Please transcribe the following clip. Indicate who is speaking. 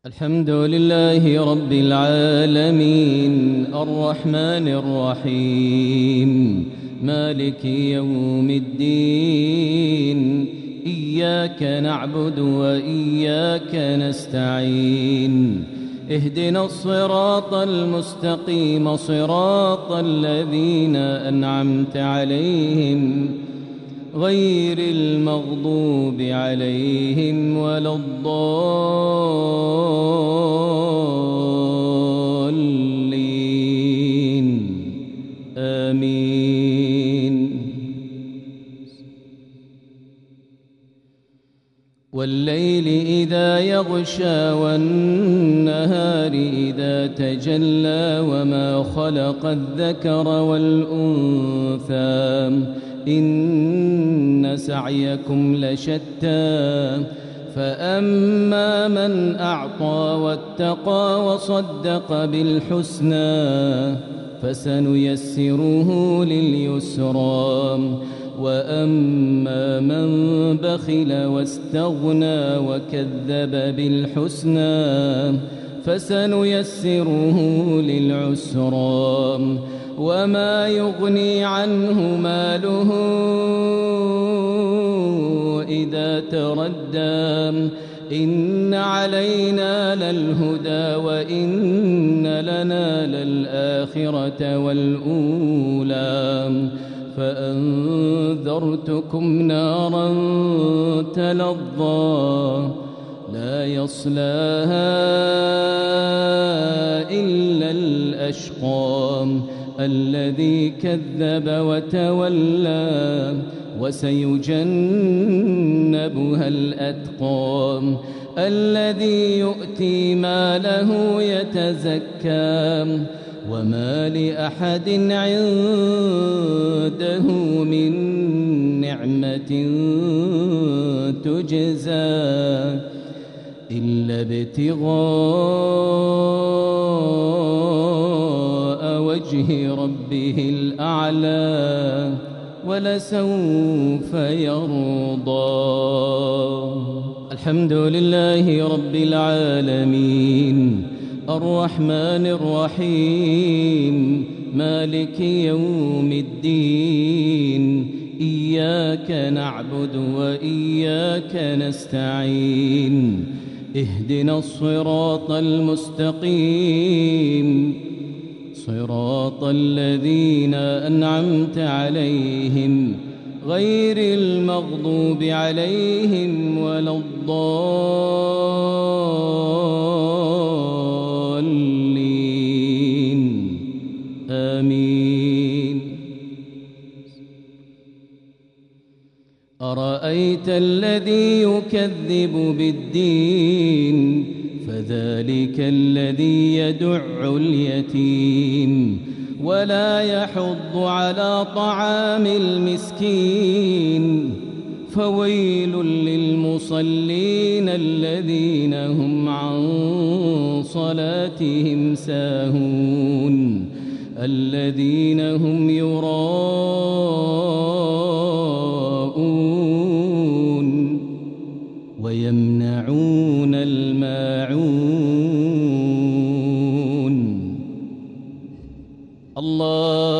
Speaker 1: الحمد لله رب العالمين الرحمن الرحيم مالك يوم الدين إياك نعبد وإياك نستعين اهدنا الصراط المستقيم صراط الذين أنعمت عليهم غير المغضوب عليهم ولا الضالين آمين. والليل إذا يغشى والنهار إذا تجلى وما خلق الذكر والأنثى إن سعيكم لشتى فأما من أعطى واتقى وصدق بالحسنى فسنيسره لليسرى وأما من بخل واستغنى وكذب بالحسنى فسنيسره للعسرى وما يغني عنه ماله إذا تردى إن علينا للهدى وإن لنا للآخرة والأولى فأنذرتكم نارا تلظى لا يصلاها إلا الأشقى الذي كذب وتولى وسيجنبها الأتقى الذي يؤتي ماله يتزكى وما لأحد عنده من نعمة تجزى إلا ابتغاء وجه ربه الأعلى ولسوف يرضى. الحمد لله رب العالمين الرحمن الرحيم مالك يوم الدين إياك نعبد وإياك نستعين اهدنا الصراط المستقيم صراط الذين أنعمت عليهم غير المغضوب عليهم ولا الضالين آمين. أرأيت الذي يكذب بالدين فذلك الذي يدع اليتيم ولا يحض على طعام المسكين فويل للمصلين الذين هم عن صلاتهم ساهون الذين هم يراءون ويمنعون الماعون. الله